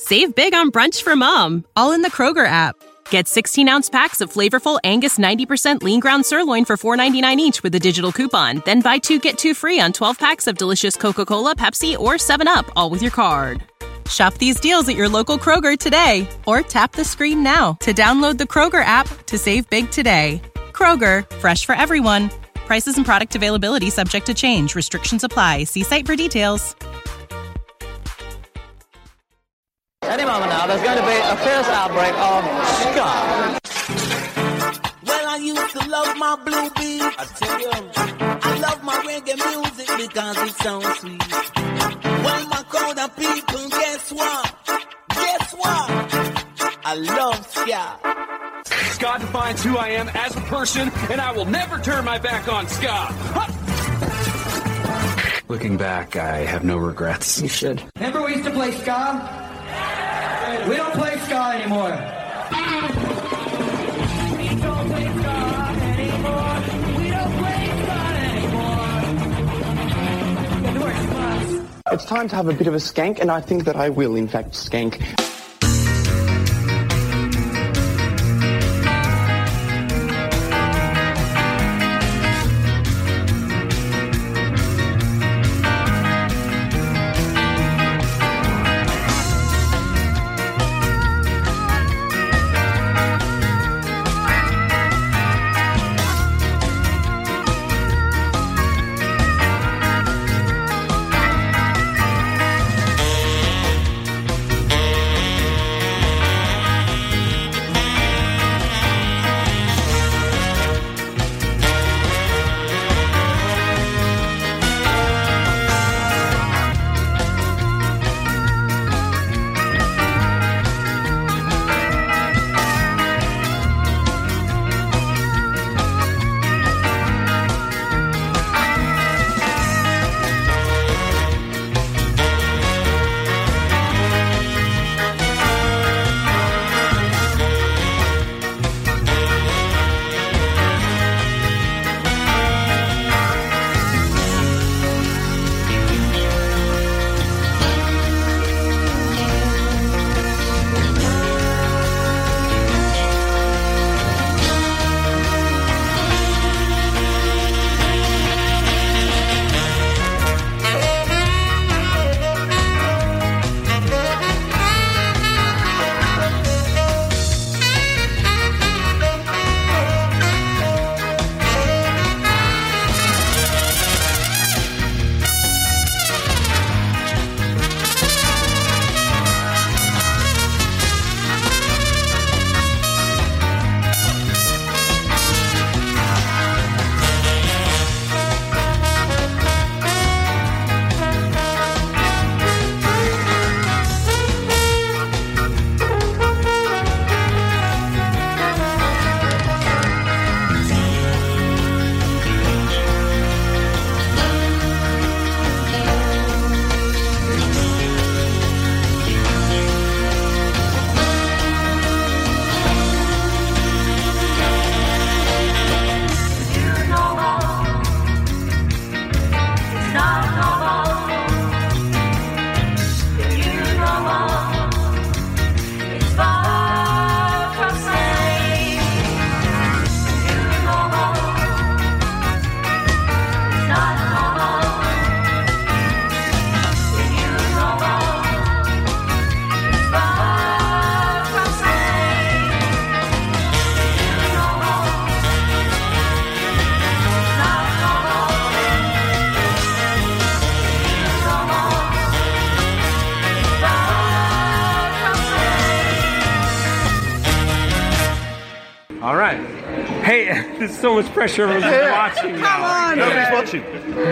Save big on brunch for mom, all in the Kroger app. Get 16-ounce packs of flavorful Angus 90% lean ground sirloin for $4.99 each with a digital coupon. Then buy 2, get 2 free on 12 packs of delicious Coca-Cola, Pepsi, or 7-Up, all with your card. Shop these deals at your local Kroger today, or tap the screen now to download the Kroger app to save big today. Kroger, fresh for everyone. Prices and product availability subject to change. Restrictions apply. See site for details. Any moment now, there's going to be a fierce outbreak of ska. Well, I used to love my blue beat. I tell you, I love my reggae music because it sounds sweet. Well, my crowd of people, guess what? Guess what? I love ska. Ska defines who I am as a person, and I will never turn my back on ska. Looking back, I have no regrets. You should. Remember we used to play ska? We don't play ska anymore. We don't play ska anymore. We don't play ska anymore. It's time to have a bit of a skank, and I think that I will, in fact, skank. All right. Hey, there's so much pressure. Everyone's watching now. Come on, nobody's watching.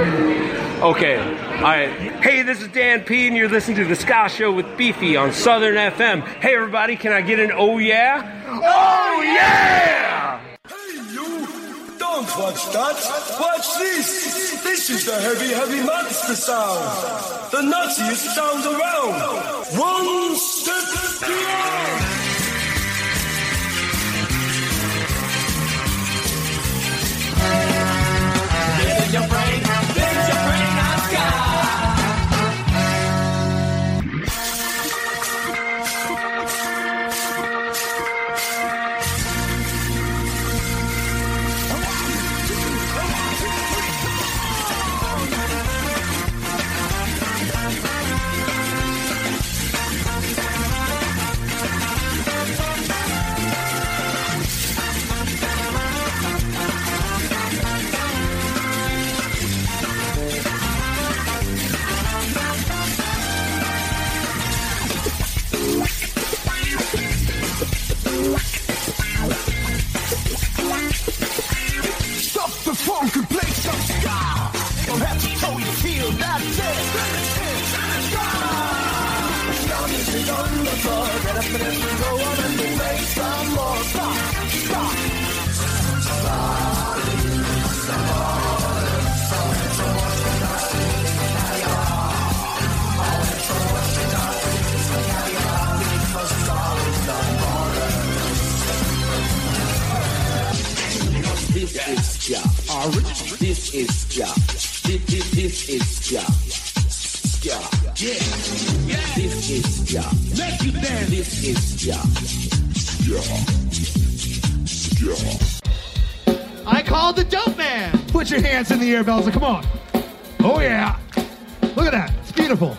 Okay. All right. Hey, this is Dan P, and you're listening to The Ska Show with Beefy on Southern FM. Hey, everybody, can I get an oh yeah? Oh yeah! Hey, you! Don't watch that. Watch this. This is the heavy, heavy monster sound. The nuttiest sound around. One step beyond. Your brain, build your brain on ska. on the floor. Get up and let's go on and make some more. Stop. This is Ja. This is Ja. This is Ja. Ja. Yeah. This is Ja. Make you dance. This is Ja. Ja. I called the dope man. Put your hands in the air, Belza. Come on. Oh, yeah. Look at that. It's beautiful.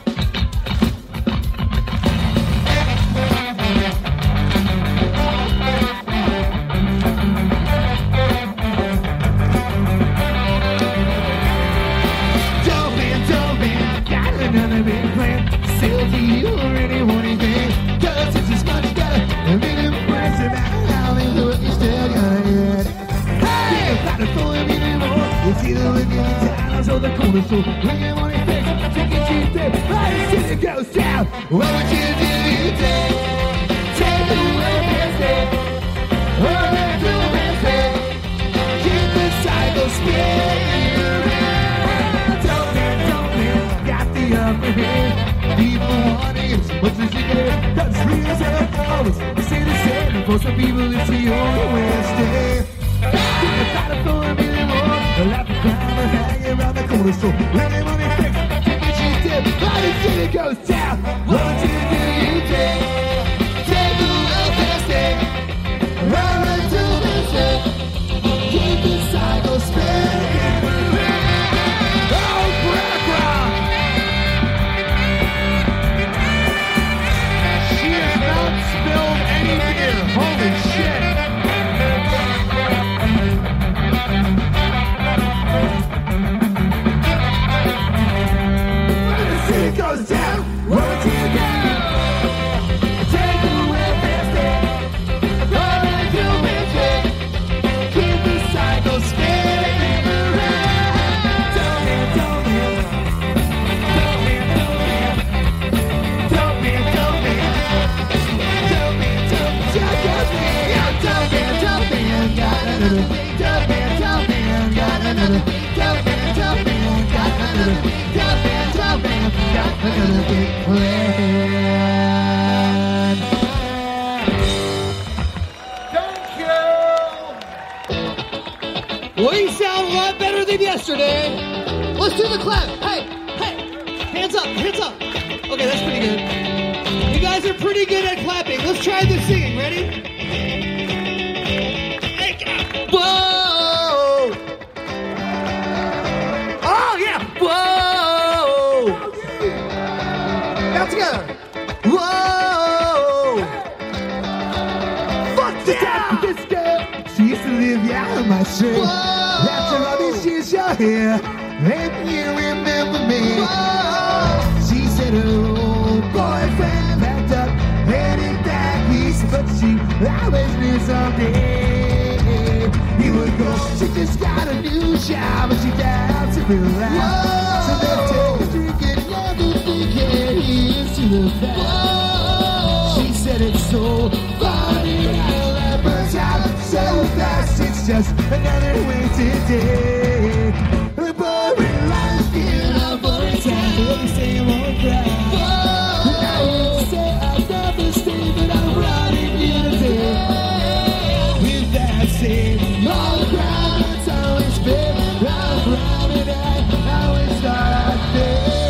Dope man, got another big plan. Still to you or anyone anything. Cause it's as much better than being impressed about how they look. You still gonna get it. Got to throw him anymore. It's either with the towers or the corner store. When you want it fixed, take a cheap trip. Right until it goes down. What would you do? You take the left hand, or let the left hand. Keep the cycle spinning around. Don't man, got the upper hand. People wanting it, what's the secret? Cause free as hell, always the same. And for some people, it's the only way to stay. Gotta throw him anymore. Laugh and cry and hang around the corner store. When they want it fixed, take a cheap tip. Right until it goes down. What would you do? You take the welfare state. Run until the set. Keep the cycle spinning. Oh, crack rock! She has not spilled any beer. Holy shit! It goes down, what would you do? Take the welfare state, run until it's it. Keep the cycle spinning around. Don't man, got another thing. Don't man, got another thing. Another big plan. Thank you. We sound a lot better than yesterday. Let's do the clap. Hey, hands up. Okay, that's pretty good. You guys are pretty good at clapping. Let's try the singing. Ready? Whoa! Oh yeah! Whoa! Now together. Whoa! Fuck yeah! This girl, she used to live out of my street. After all these years you're here, and you remember me. Whoa! She said her old boyfriend packed up, headed back east, but she always knew someday he would go. She just got a new job, but she doubts it will last. So they'll take a drink and never think here's to the fact. She said it's so funny how that burns out so fast. It's just another wasted day. The boring life in a boring town. They say I won't cry. And I won't say I'll never stay, but I'm running here today. With that same old crowd that's always been around and I always start out there.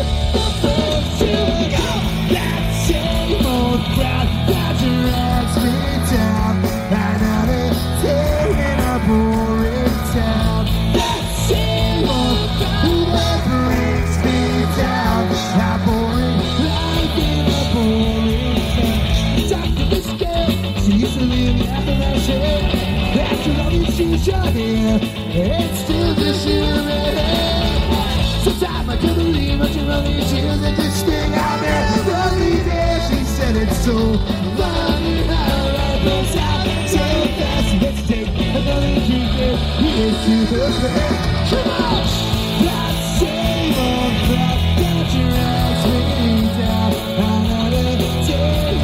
That same old crowd that drags me down. Another day in a boring town. That same old crowd that brings me down. A boring life in a boring town. Talk to this girl, she used to live after that shit. After all these years you're here, it's still just you and me. Sometimes I can't believe what you all these years and just staying out there. Every day she said it's so funny how life goes out so fast. Let's take another drink and here's to the best. Come on! That same old crowd that drags me down. Another day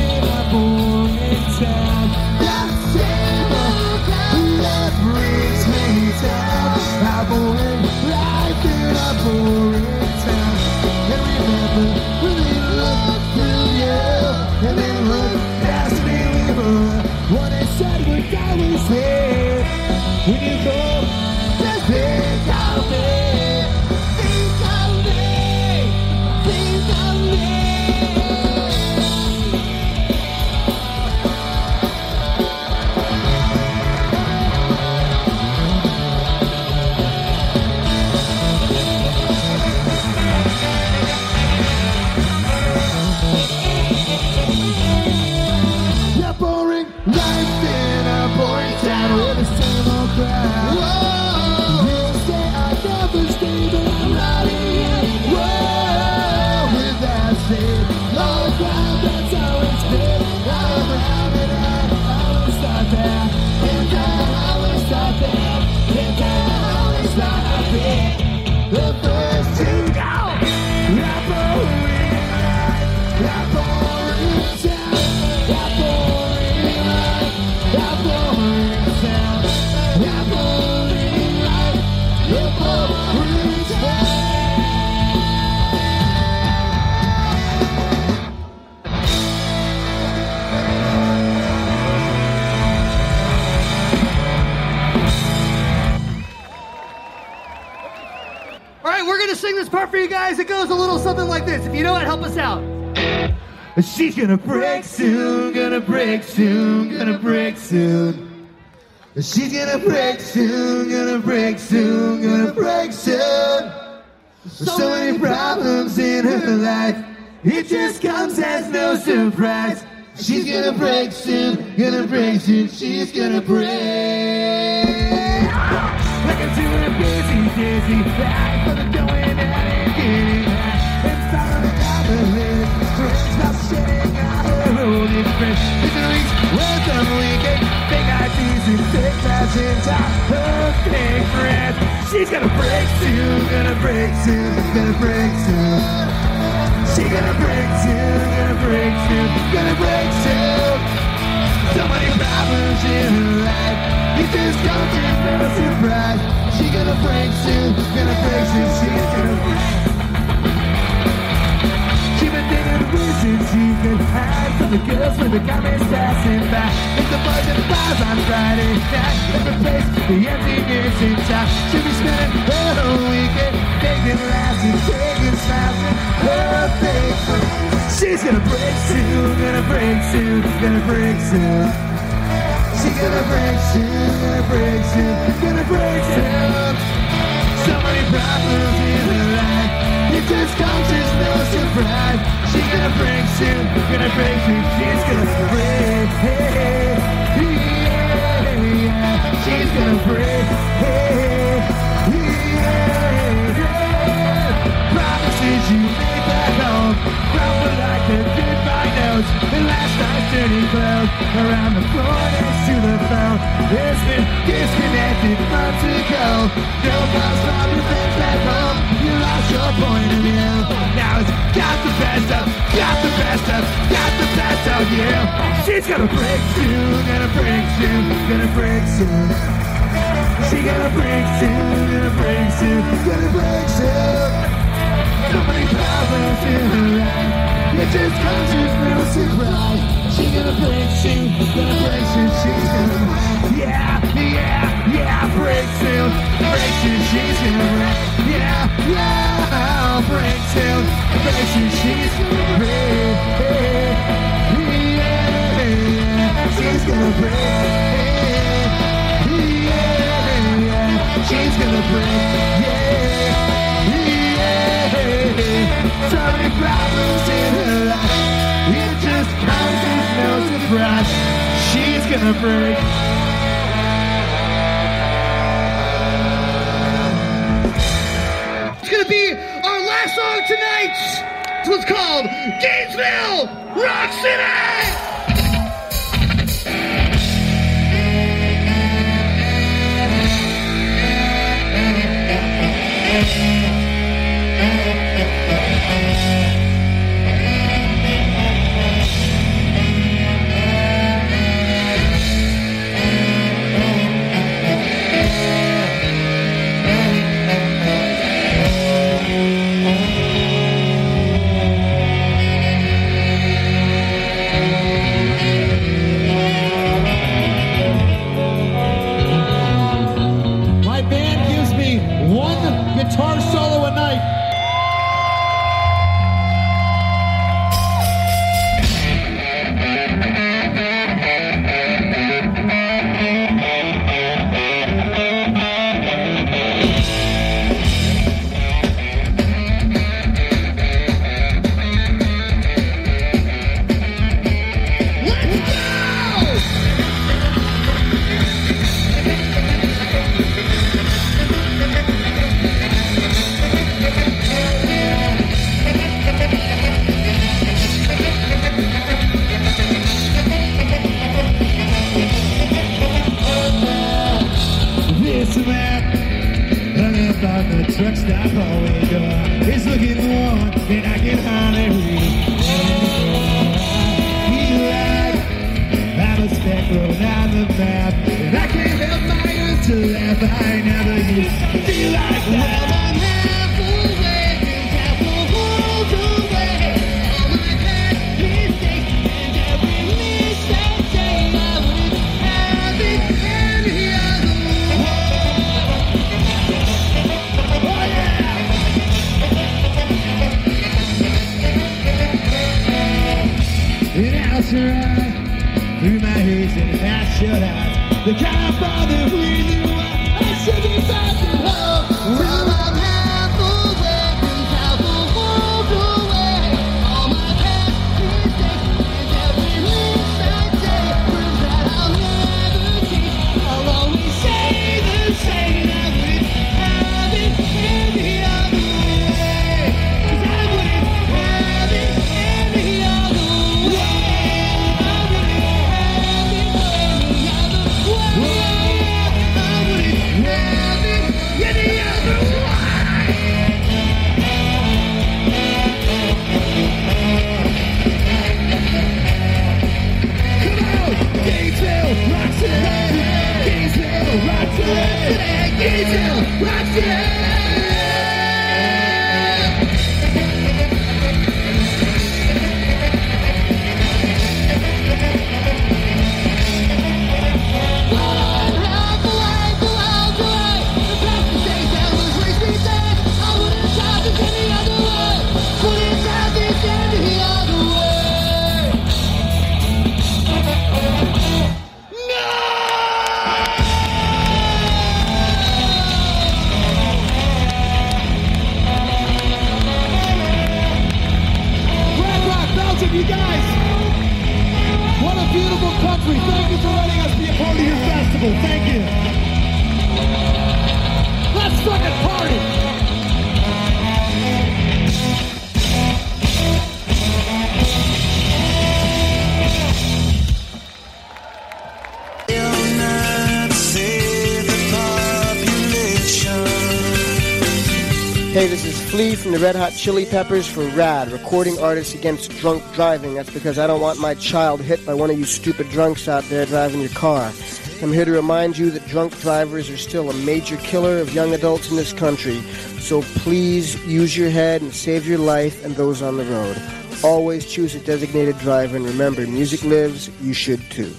sing this part for you guys. It goes a little something like this. If you know it, help us out. She's gonna break soon, gonna break soon, gonna break soon. She's gonna break soon, gonna break soon, gonna break soon. So many problems in her life, it just comes as no surprise. She's gonna break soon, gonna break soon, she's gonna break. Like I'm doing a busy, dizzy life, but I'm going out and getting high. And following down the list, friends stop sitting on the road. It's fresh, it's a week's worth of weekend. Big ideas and 6,000 times her big friends. She's gonna break soon, gonna break soon, gonna break soon. She's gonna break soon, gonna break soon, gonna break soon. So many problems in her life, it just comes as no surprise. She's gonna break soon, gonna break soon, she's gonna break. She's been thinking wizards, she's been high from the girls when the comments passing by. It's the buzz and bars on Friday night. Let's replace the emptiness in time. She'll be spending her whole weekend taking laughs and taking smiles and her fake friends. She's gonna break soon, gonna break soon, gonna break soon. She's gonna break soon, gonna break soon, gonna break soon. So many problems in her life, it just comes as no surprise. She's gonna break soon, gonna break soon, she's gonna break. She's gonna break. Promises you made back home, crumble like the goodbye notes. And last night's dirty clothes around the floor next to the phone. It's been disconnected months ago. No calls from your friends back home. You lost your point of view. Now it's got the best of, got the best of, got the best of you. She's gonna break soon, gonna break soon, gonna break soon. She's gonna break soon, gonna break soon, gonna break soon. So many problems in her life, it just comes as no surprise. She's gonna break soon, gonna break soon, she's gonna break. Yeah, break soon, she's gonna break. Yeah, break soon, she's gonna break. Yeah, she's gonna break. Yeah, she's gonna break. Yeah. So many problems in her life, it just comes as no surprise. She's gonna break. It's gonna be our last song tonight. This one's called Gainesville Rock City. Guitar solo a night. Truck stop hallway door is looking warm, and I can hardly read anymore. I'm a speck road on the map, and I can't help my eyes to laugh. I never used to feel like that. I'm halfway, half a world away. All my past mistakes and every mistake I would have it any other way. Oh yeah! starts to rise through my haze and half shut eyes. The kind of father who knew I should be back to home. Well, I'm half away, half a world away. All my past mistakes and every mistake proves that I'll never change. I'll always say the same. I wouldn't have it any other way. 'Cause I wouldn't have it any other way. I wouldn't have it any other way. I wouldn't have it any other way. Come on, Gainesville rocks it. Gainesville rocks it. Gainesville rocks it. You guys, what a beautiful country. Thank you for letting us be a part of your festival. Thank you. Let's fucking party. Hey, this is Flea from the Red Hot Chili Peppers for RAD, Recording Artists Against Drunk Driving. That's because I don't want my child hit by one of you stupid drunks out there driving your car. I'm here to remind you that drunk drivers are still a major killer of young adults in this country. So please use your head and save your life and those on the road. Always choose a designated driver, and remember, music lives, you should too.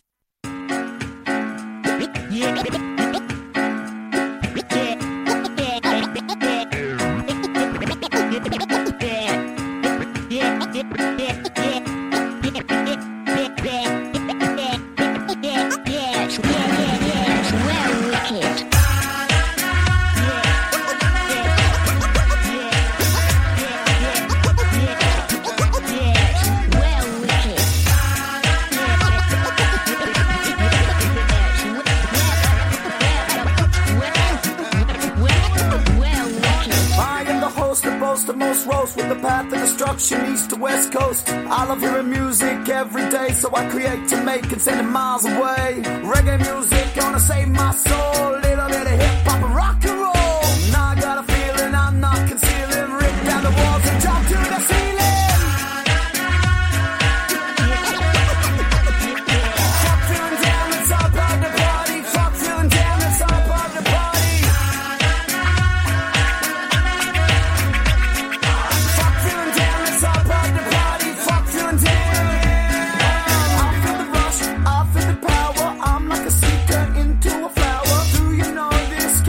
East to West Coast, I love hearing music every day, so I create to make and send it miles away. Reggae music gonna save my soul, little bit of hip hop and rock and roll. Now I got a feeling I'm not concealing, rip down the walls and jump to the ceiling. Fuck feeling down, it's all part of the party. Fuck feeling down, it's all part of the party. Fuck feeling down, it's all part of the party. Fuck feeling down. I feel the rush, I feel the power. I'm like a seeker into a flower. Do you know this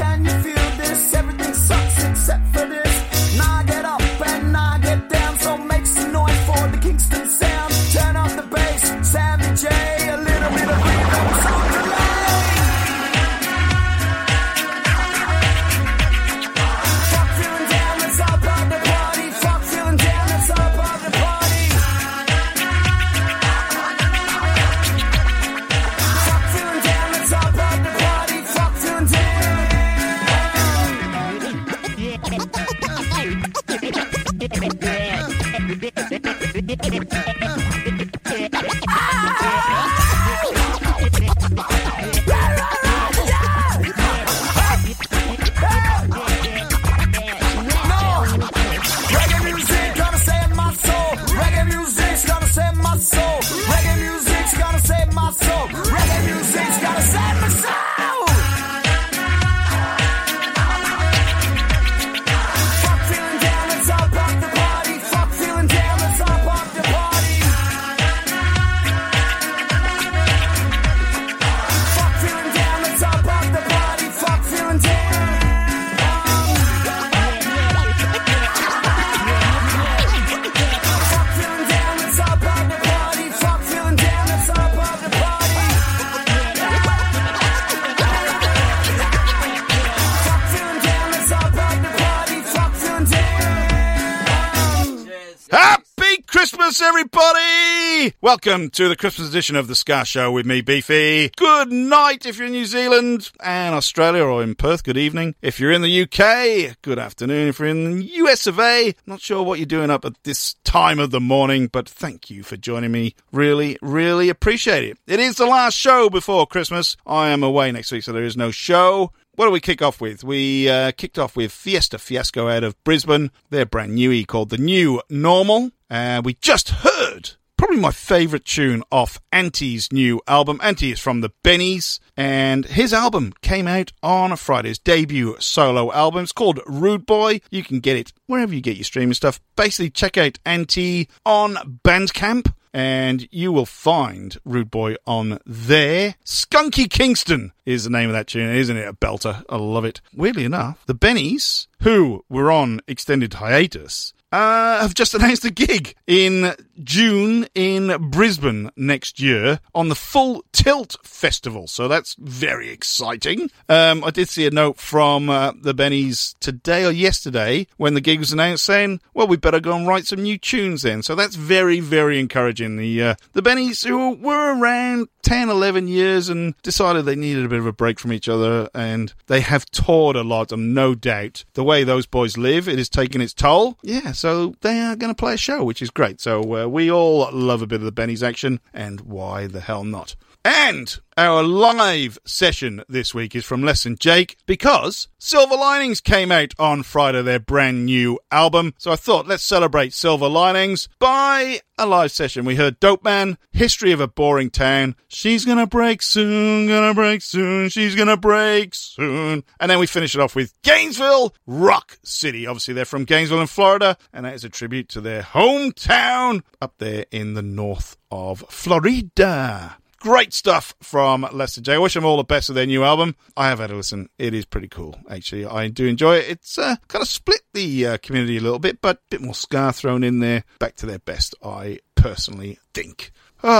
Christmas, everybody! Welcome to the Christmas edition of The Ska Show with me, Beefy. Good night if you're in New Zealand and Australia, or in Perth, good evening. If you're in the UK, good afternoon. If you're in the US of A, not sure what you're doing up at this time of the morning, but thank you for joining me. Really, really appreciate it. It is the last show before Christmas. I am away next week, so there is no show. What do we kick off with? We kicked off with Fiesta Fiasco out of Brisbane. Their brand new E called The New Normal. We just heard probably my favourite tune off Anti's new album. Anti is from the Bennies, and his album came out on Friday. His debut solo album. It's called Rude Boy. You can get it wherever you get your streaming stuff. Basically, check out Anti on Bandcamp, and you will find Rude Boy on there. Skunky Kingston is the name of that tune, isn't it? A belter. I love it. Weirdly enough, the Bennies, who were on extended hiatus, have just announced a gig in June in Brisbane next year on the Full Tilt Festival. So that's very exciting. I did see a note from the Bennies today or yesterday when the gig was announced saying, well, we better go and write some new tunes then. So that's very, very encouraging. The Bennies, who were around 10, 11 years and decided they needed a bit of a break from each other, and they have toured a lot, and no doubt the way those boys live, it has taken its toll. Yeah, so they are going to play a show, which is great. So we all love a bit of the Bennies action, and why the hell not? And our live session this week is from Less Than Jake, because Silver Linings came out on Friday, their brand new album. So I thought, let's celebrate Silver Linings by a live session. We heard Dope Man, History of a Boring Town, She's Gonna Break Soon, Gonna Break Soon, She's Gonna Break Soon. And then we finish it off with Gainesville, Rock City. Obviously, they're from Gainesville in Florida, and that is a tribute to their hometown up there in the north of Florida. Great stuff from Less Than Jake. I wish them all the best with their new album. I have had a listen. It is pretty cool, actually. I do enjoy it. It's kind of split the community a little bit, but a bit more ska thrown in there. Back to their best, I personally think.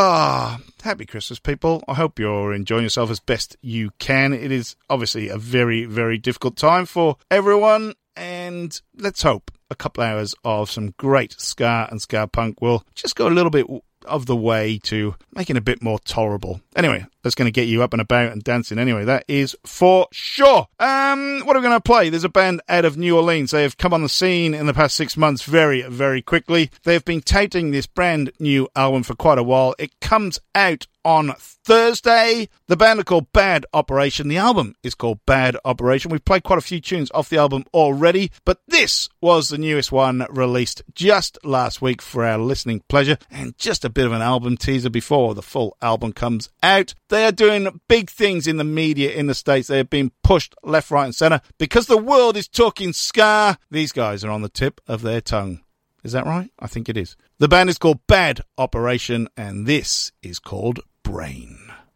Happy Christmas, people. I hope you're enjoying yourself as best you can. It is obviously a very, very difficult time for everyone, and let's hope a couple hours of some great ska and ska punk will just go a little bit of the way to making it a bit more tolerable. Anyway, that's going to get you up and about and dancing anyway, that is for sure. What are we going to play? There's a band out of New Orleans. They have come on the scene in the past 6 months very, very quickly. They've been touting this brand new album for quite a while. It comes out on Thursday. The band are called Bad Operation. The album is called Bad Operation. We've played quite a few tunes off the album already, but this was the newest one released just last week for our listening pleasure, and just a bit of an album teaser before the full album comes out. They are doing big things in the media in the States. They have been pushed left, right and centre because the world is talking ska. These guys are on the tip of their tongue. Is that right? I think it is. The band is called Bad Operation, and this is called Brain.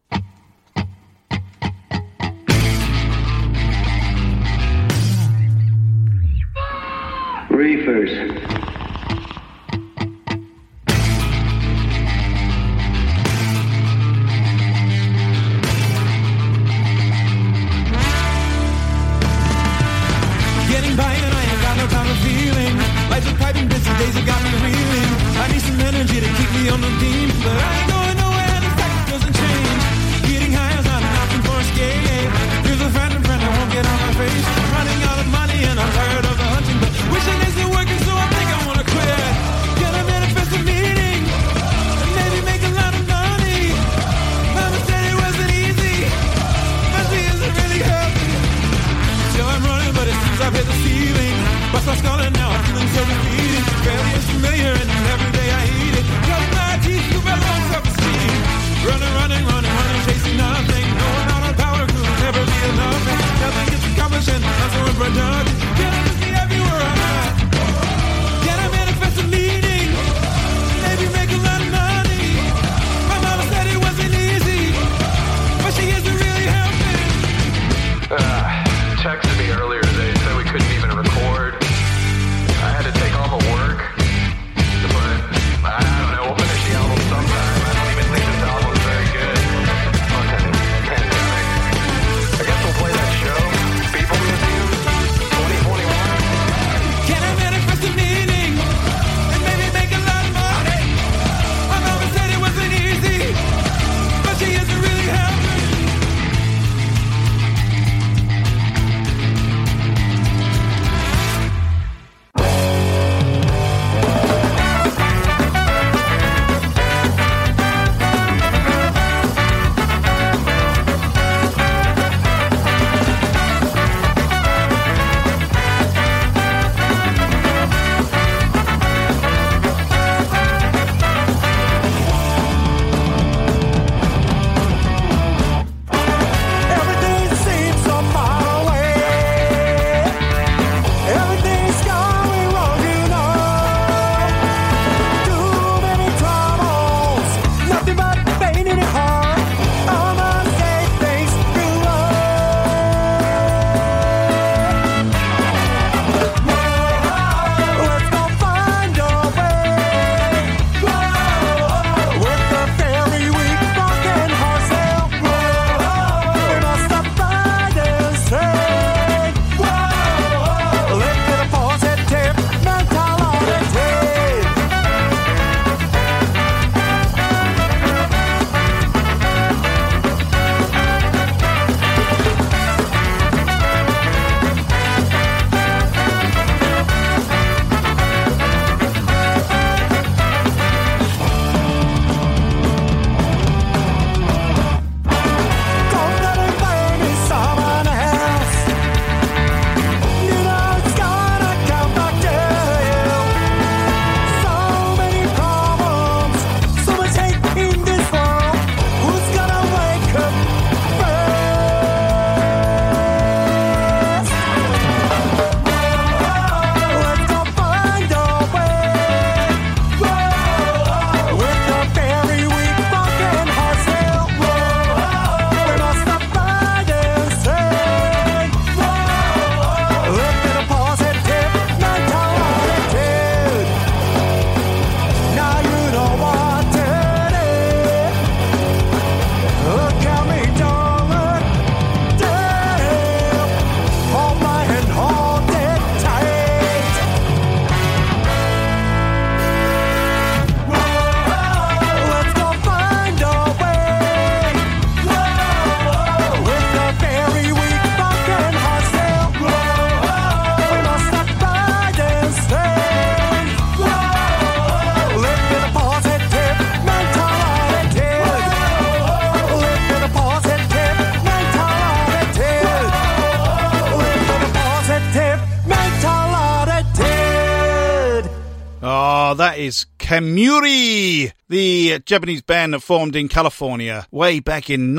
Reefers. Getting by and I ain't got no time for feeling. Life's a piping, busy days have got me reeling. I need some energy to keep me on the beam, but I ain't going nowhere, the fact doesn't change. Getting high is not an option for escape. Here's a friend that won't get on my face. I'm running out of money and I'm tired of the hunting, but wishing isn't working, so I think I want That is Kemuri, the Japanese band that formed in California way back in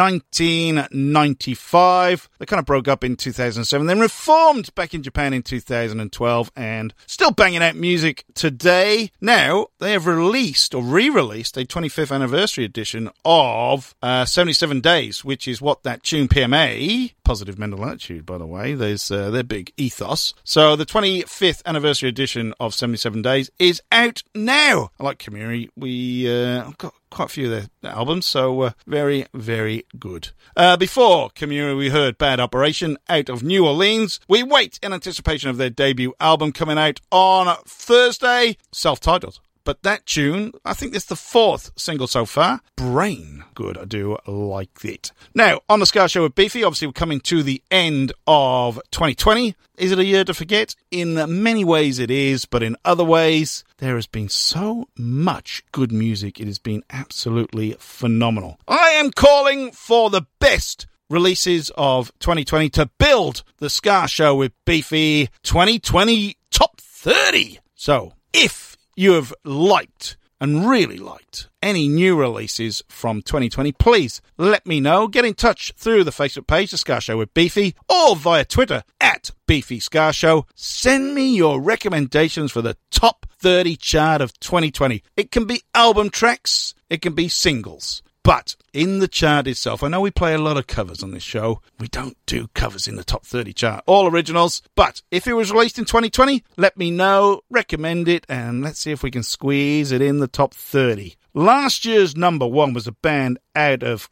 1995. They kind of broke up in 2007, then reformed back in Japan in 2012, and still banging out music today. Now, they have released or re-released a 25th anniversary edition of 77 Days, which is what that tune PMA, Positive Mental Attitude, by the way, there's their big ethos. So the 25th anniversary edition of 77 Days is out now. I like Kemuri. I've got quite a few of their albums, so very, very good. Before Kemuri, we heard Bad Operation out of New Orleans. We wait in anticipation of their debut album coming out on Thursday, self-titled. But that tune, I think it's the 4th single so far. Brain. Good, I do like it. Now, on the Ska Show with Beefy, obviously we're coming to the end of 2020. Is it a year to forget? In many ways it is, but in other ways, there has been so much good music. It has been absolutely phenomenal. I am calling for the best releases of 2020 to build the Ska Show with Beefy 2020 Top 30. So, if you have liked and really liked any new releases from 2020, please let me know. Get in touch through the Facebook page, The Ska Show with Beefy, or via Twitter at Beefy Ska Show. Send me your recommendations for the top 30 chart of 2020. It can be album tracks, it can be singles. But in the chart itself, I know we play a lot of covers on this show. We don't do covers in the top 30 chart. All originals. But if it was released in 2020, let me know, recommend it, and let's see if we can squeeze it in the top 30. Last year's number one was a band out of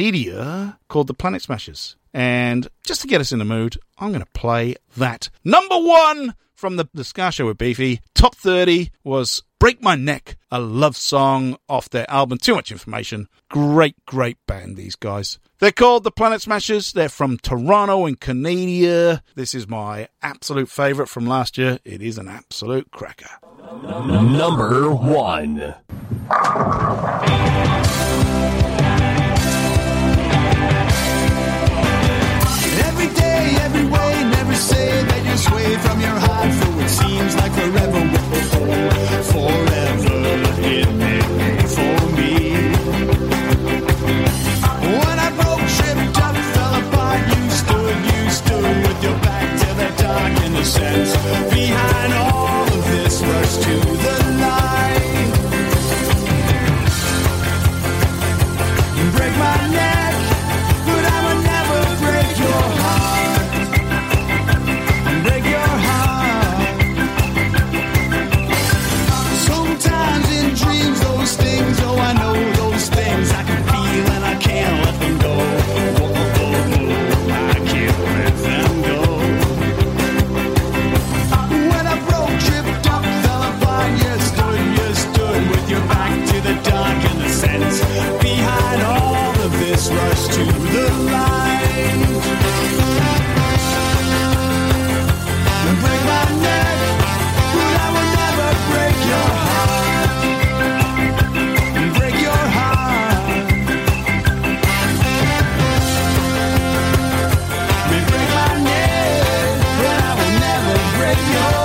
Canada called the Planet Smashers. And just to get us in the mood, I'm going to play that. Number one from the Ska Show with Beefy, top 30 was Break My Neck, a love song off their album Too Much Information. Great, great band, these guys. They're called the Planet Smashers. They're from Toronto in Canada. This is my absolute favourite from last year. It is an absolute cracker. Number one. Every day, every way, never say that you sway from your heart, for it seems like forever. Forever it may be for me. When I broke, tripped up, fell apart, you stood with your back to the dark innocence. Behind all of this rush to the light. Break my neck, but I will never break your heart. Break your heart. Sometimes in dreams, those things, oh, I know those things I can feel and I can't let them go. I can't let them go. When I broke, tripped up, fell apart, you stood with your back to the dark and the sense. Behind all of this rush to the light. Break my neck, but I will never break your heart. Break your heart. Break my neck, but I will never break your heart.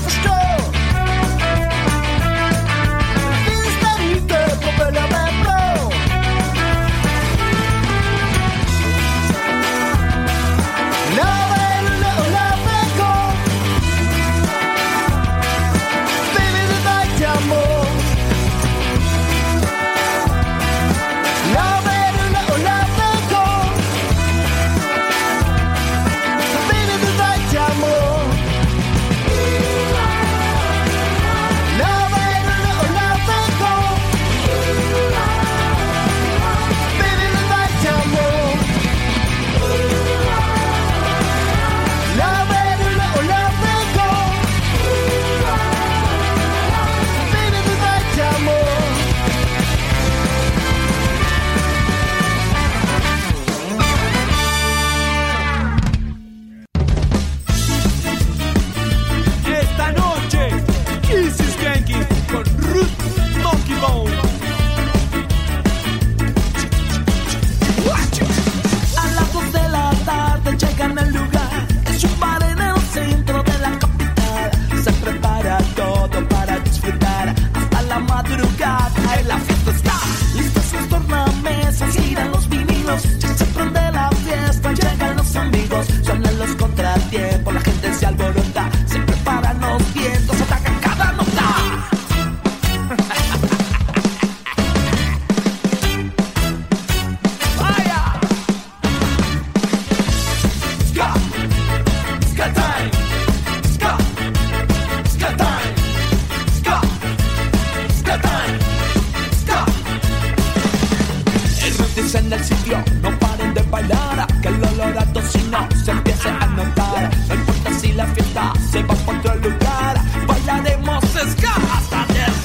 En el sitio, no paren de bailar, que el olor a tocino se empiece a notar. No importa si la fiesta se va por otro lugar, bailaremos ska hasta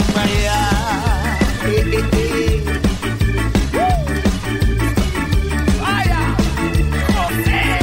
desmayar. Vaya, José.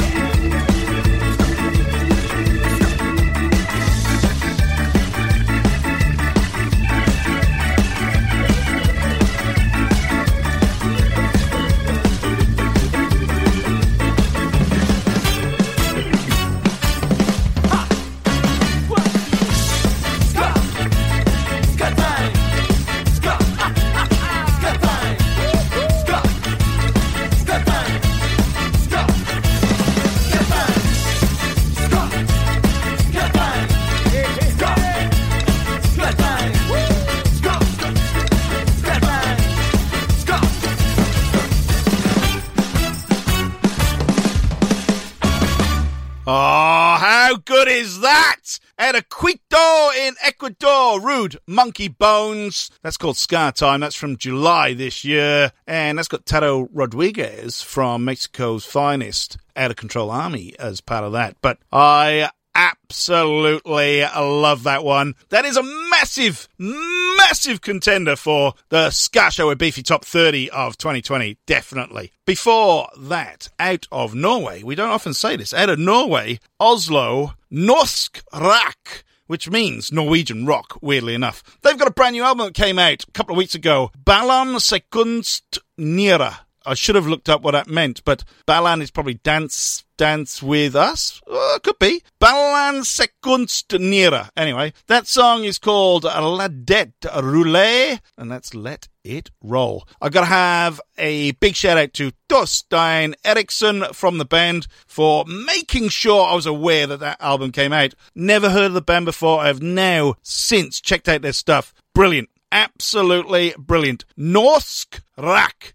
Oh, how good is that? Out of Quito in Ecuador, Rude Monkey Bones. That's called Ska Time. That's from July this year. And that's got Tato Rodriguez from Mexico's Finest, Out of Control Army, as part of that. But I absolutely love that one. That is a massive, massive contender for the Ska Show with Beefy Top 30 of 2020, definitely. Before that, out of Norway, we don't often say this, out of Norway, Oslo, Norsk Rock, which means Norwegian rock, weirdly enough. They've got a brand new album that came out a couple of weeks ago, Ballan Sekunst Nira. I should have looked up what that meant, but Ballan is probably dance with us? Could be. Ballan Sekunst Nira. Anyway, that song is called La Det Roule, and that's Let It Roll. I've got to have a big shout out to Torstein Eriksson from the band for making sure I was aware that that album came out. Never heard of the band before. I have now since checked out their stuff. Brilliant. Absolutely brilliant. Norsk Rock.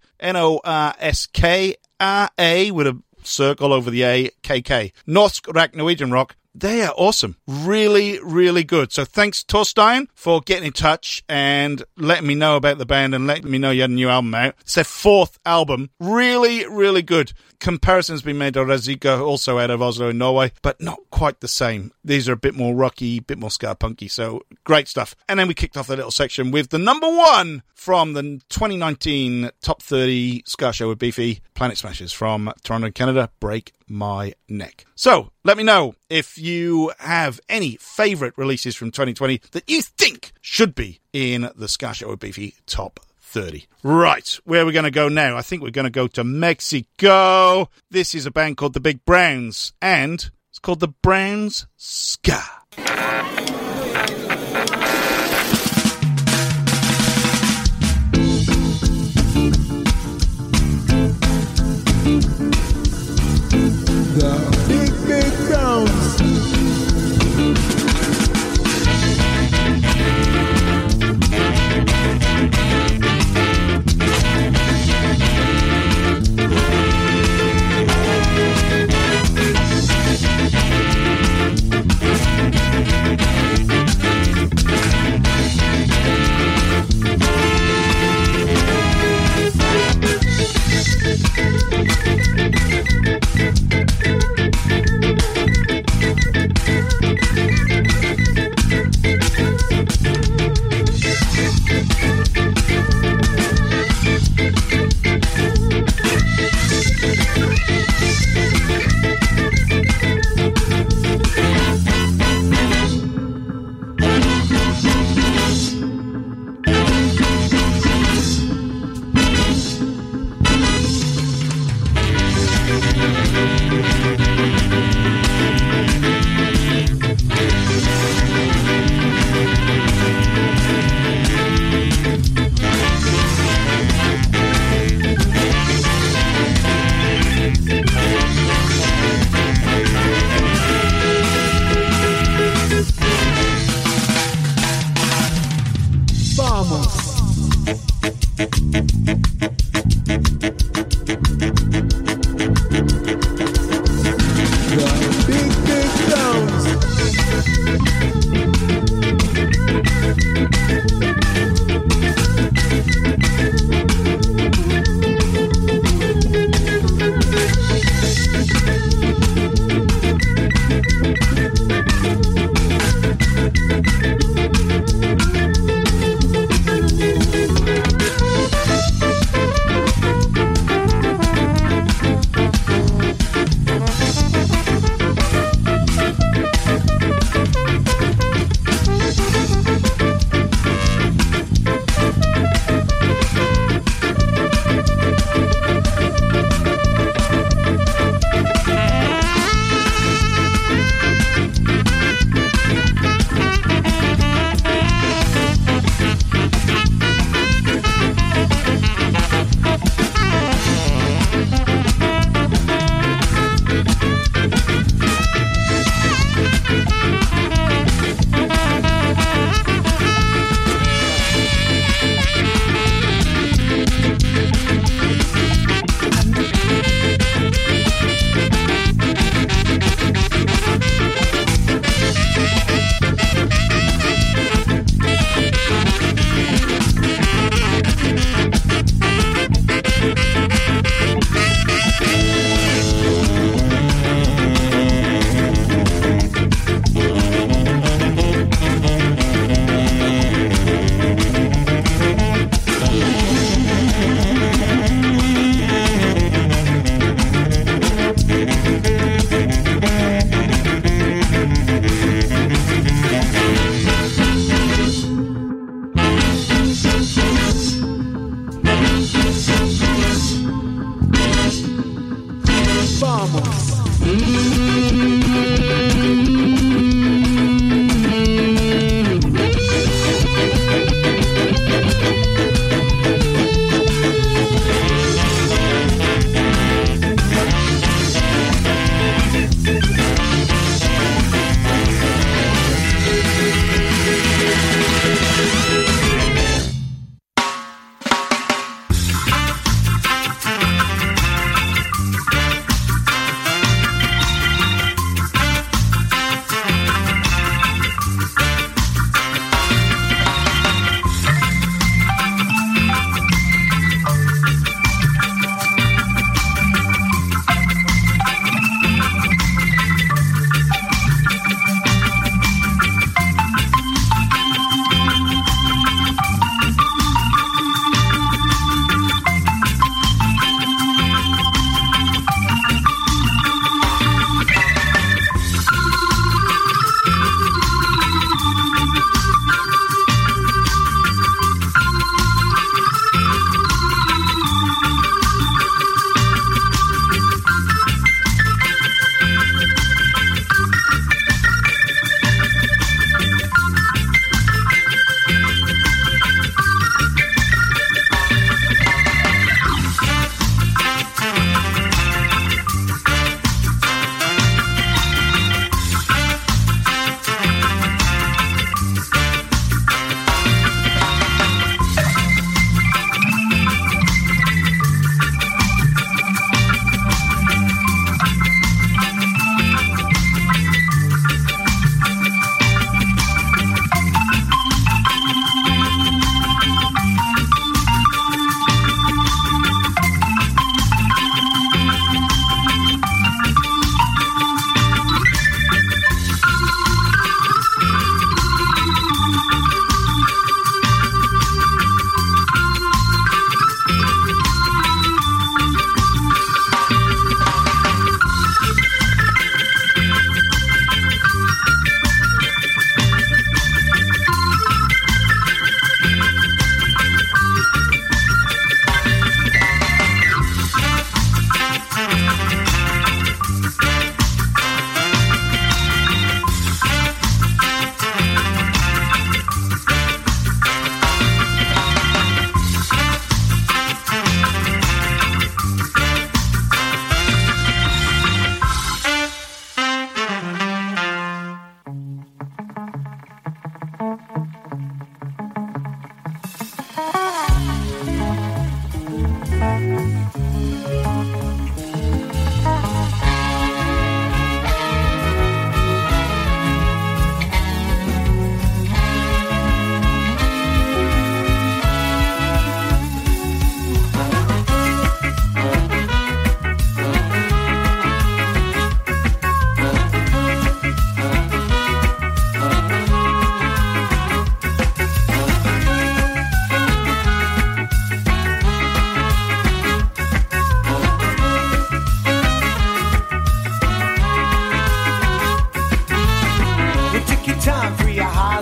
Norskra with a circle over the A, KK. Norsk Rock, Norwegian rock. They are awesome. Really, really good. So thanks, Torstein, for getting in touch and letting me know about the band and letting me know you had a new album out. It's their fourth album. Really, really good. Comparisons been made to Razika, also out of Oslo in Norway, but not quite the same. These are a bit more rocky, a bit more ska punky, so great stuff. And then we kicked off the little section with the number one from the 2019 Top 30 Ska Show with Beefy, Planet Smashers from Toronto, Canada, Break My Neck. So, let me know if you have any favourite releases from 2020 that you think should be in the Ska Show with Beefy Top 30. Right, where are we going to go now? I think we're going to go to Mexico. This is a band called the Big Browns, and it's called the Browns Ska.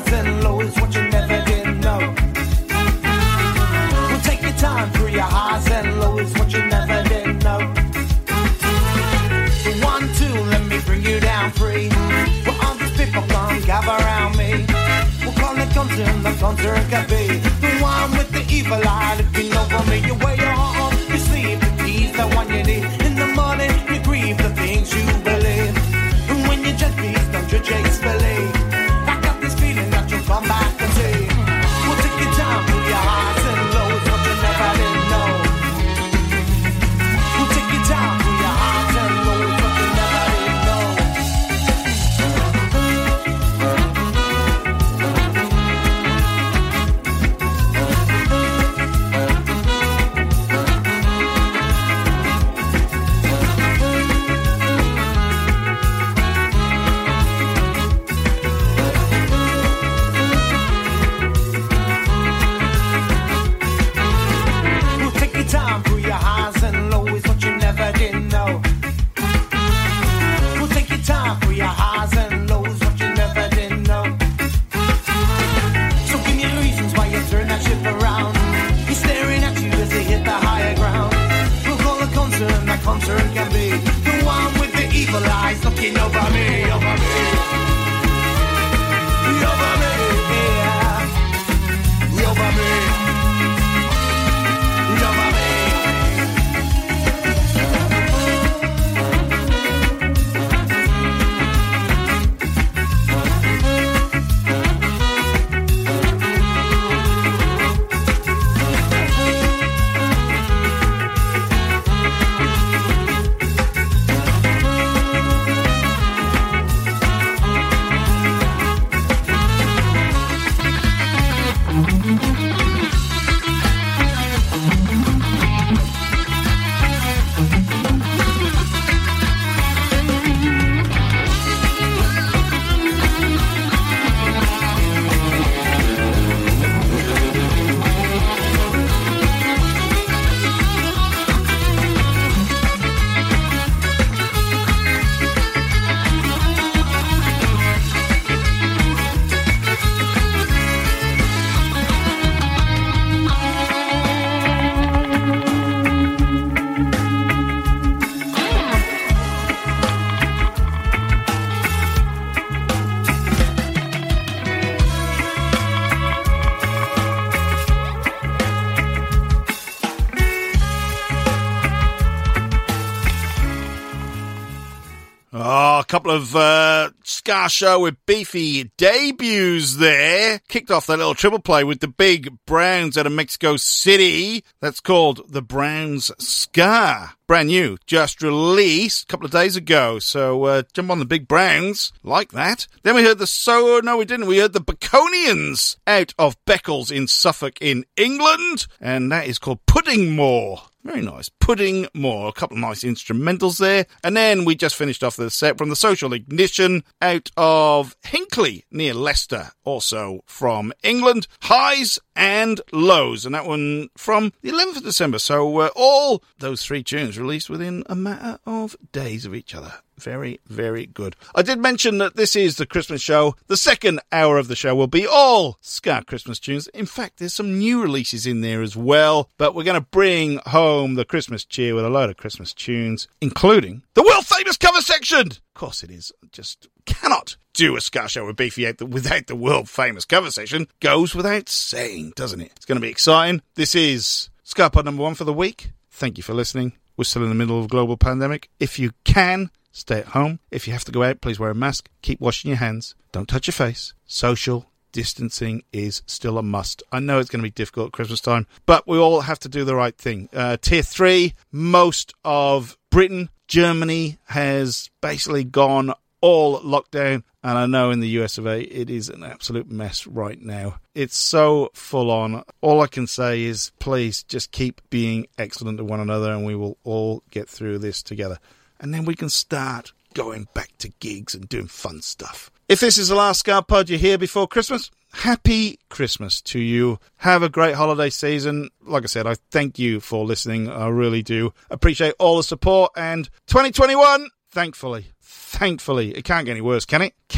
highs and lows, what you never did know. Well, take your time through your highs and lows, what you never did know. 1, 2, let me bring you down free. Well, all these people come gather around me. We'll call it concern, the concern can be the one with the evil eye looking over me. You wear your arm, you sleep, the keys, the one you need. In the morning, you grieve the things you believe. And when you just please, don't you chase believe. I got this feeling that you'll come back and say, we'll take your time through your highs and lows, what you never did know. We'll take your time through your highs and lows, what you never did know. Time through your highs and lows, what you never did know. We'll take your time through your highs and lows, what you never did know. So give me reasons why you turn that ship around. He's staring at you as they hit the higher ground. We'll call a concern, that concern can be the one with the evil eyes looking over me, over me. Over me, yeah. Over me. Couple of Ska Show with Beefy debuts there. Kicked off that little triple play with the Big Browns out of Mexico City. That's called The Browns Ska. Brand new, just released a couple of days ago. So jump on the Big Browns. Like that. Then we heard no we didn't. We heard the Baconians out of Beccles in Suffolk in England. And that is called Puddingmore. Very nice. Puddingmore. A couple of nice instrumentals there. And then we just finished off the set from the Social Ignition out of Hinckley near Leicester. Also from England. Highs and Lows. And that one from the 11th of December. So all those three tunes released within a matter of days of each other. Very, very good. I did mention that this is the Christmas show. The second hour of the show will be all Ska Christmas tunes. In fact, there's some new releases in there as well. But we're going to bring home the Christmas cheer with a load of Christmas tunes, including the world-famous cover section. Of course it is. Just cannot do a Ska Show with Beefy without the world-famous cover section. Goes without saying, doesn't it? It's going to be exciting. This is Ska Pod number 1 for the week. Thank you for listening. We're still in the middle of a global pandemic. If you can, stay at home. If you have to go out, please wear a mask. Keep washing your hands. Don't touch your face. Social distancing is still a must. I know it's going to be difficult at Christmas time, but we all have to do the right thing. Tier 3, most of Britain, Germany has basically gone all lockdown. And I know in the US of A, it is an absolute mess right now. It's so full on. All I can say is, please just keep being excellent to one another and we will all get through this together. And then we can start going back to gigs and doing fun stuff. If this is the last Ska Pod you hear before Christmas, happy Christmas to you. Have a great holiday season. Like I said, I thank you for listening. I really do appreciate all the support. And 2021, thankfully, it can't get any worse, can it? Can it?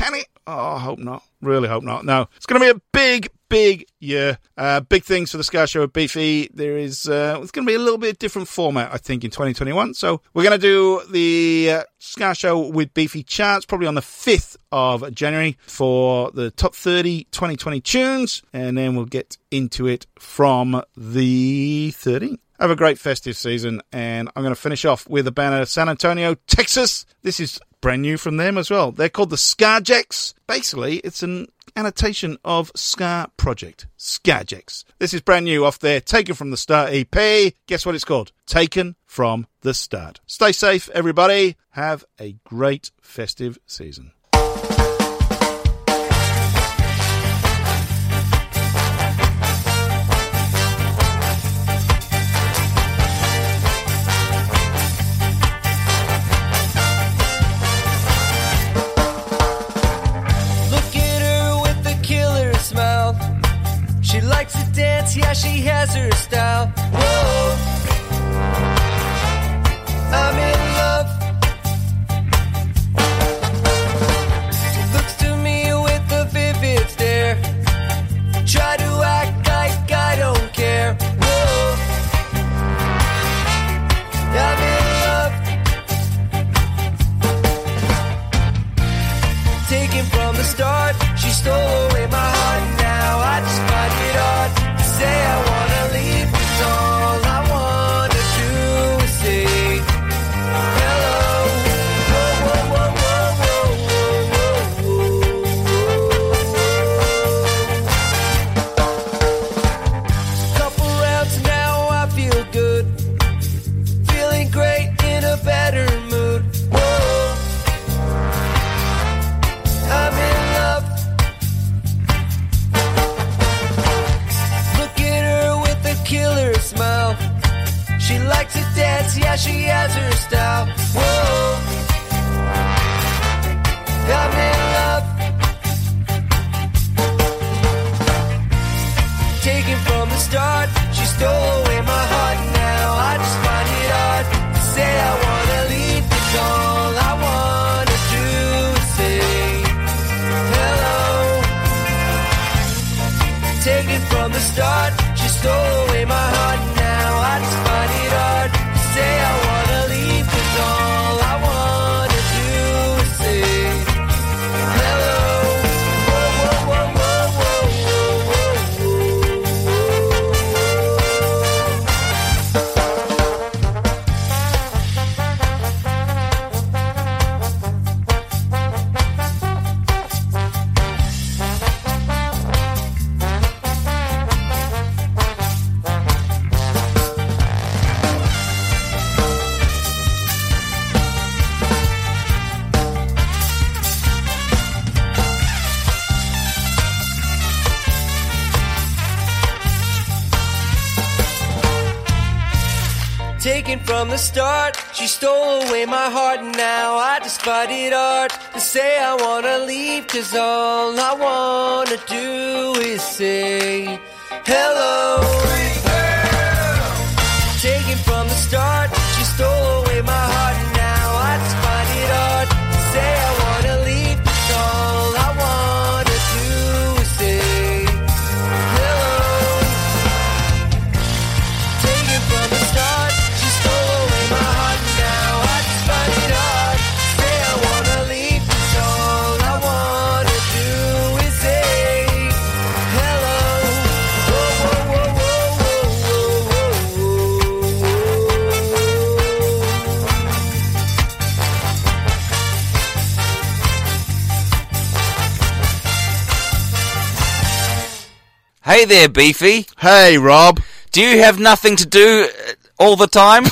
Oh, I hope not. Really hope not. No, it's going to be a big year. Big things for the Ska Show with Beefy. There is, it's going to be a little bit different format, I think, in 2021. So we're going to do the Ska Show with Beefy charts probably on the 5th of January for the top 30 2020 tunes. And then we'll get into it from the 13th. Have a great festive season. And I'm going to finish off with a band out of San Antonio, Texas. This is brand new from them as well. They're called the Skajeks. Basically, it's an annotation of Ska Project. Skajeks. This is brand new off their Taken From The Start EP. Guess what it's called? Taken From The Start. Stay safe, everybody. Have a great festive season. She likes to dance, yeah, she has her style. Whoa, I'm in love. She looks to me with a vivid stare. Try to act like I don't care. Whoa, I'm in love. Taken from the start, she stole away my heart. Now I just find it hard to say I wanna leave, 'cause all I wanna do is say hello. Whoa, whoa, whoa, whoa, whoa, whoa. Couple rounds now, I feel good. Feeling great in a better mood. Whoa, I'm in love. Killer smile. She likes to dance, yeah, she has her style. Whoa, I'm in love. Taken from the start, she stole away my heart. Now I just find it hard to say I wanna leave, 'cause all I wanna do is say hello. Taken from the start, she stole away my heart. Now I just find it hard to say I wanna leave, 'cause all I wanna do is say hello. Whoa, whoa, whoa, whoa, whoa, Taken from the start, she stole away my heart. Now I just find it hard to say I wanna leave, 'cause all I wanna do is say hello. Taken from the start, she stole away my heart. Now I just find it hard to say I wanna leave, 'cause all I wanna do is say hello. Taken from the start, she stole away my heart. Now I just find it hard to say I wanna leave, 'cause all I wanna do is say hello. Whoa, whoa, whoa, whoa, whoa, whoa, Hey there, Beefy. Hey, Rob. Do you have nothing to do all the time?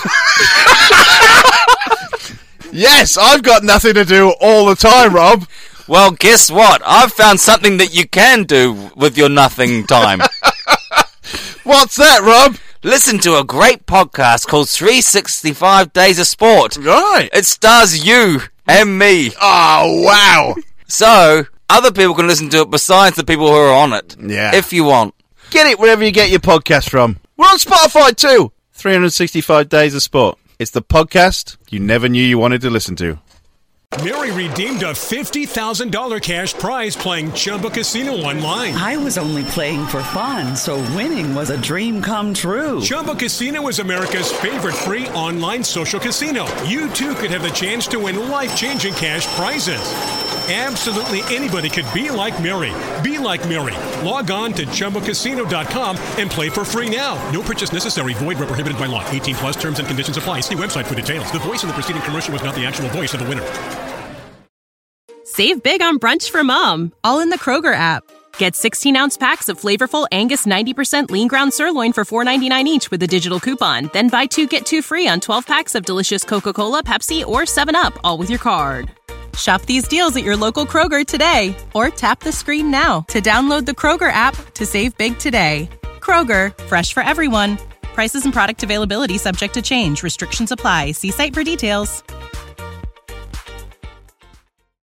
Yes, I've got nothing to do all the time, Rob. Well, guess what? I've found something that you can do with your nothing time. What's that, Rob? Listen to a great podcast called 365 Days of Sport. Right. It stars you and me. Oh, wow. So, other people can listen to it besides the people who are on it. Yeah. If you want. Get it wherever you get your podcast from. We're on Spotify too. 365 Days of Sport. It's the podcast you never knew you wanted to listen to. Mary redeemed a $50,000 cash prize playing Chumba Casino online. I was only playing for fun, so winning was a dream come true. Chumba Casino is America's favorite free online social casino. You too could have the chance to win life-changing cash prizes. Absolutely anybody could be like Mary. Be like Mary. Log on to ChumbaCasino.com and play for free now. No purchase necessary. Void where prohibited by law. 18 plus terms and conditions apply. See website for details. The voice in the preceding commercial was not the actual voice of the winner. Save big on brunch for mom, all in the Kroger app. Get 16-ounce packs of flavorful Angus 90% lean ground sirloin for $4.99 each with a digital coupon. Then buy 2, get 2 free on 12 packs of delicious Coca-Cola, Pepsi, or 7-Up, all with your card. Shop these deals at your local Kroger today, or tap the screen now to download the Kroger app to save big today. Kroger, fresh for everyone. Prices and product availability subject to change. Restrictions apply. See site for details.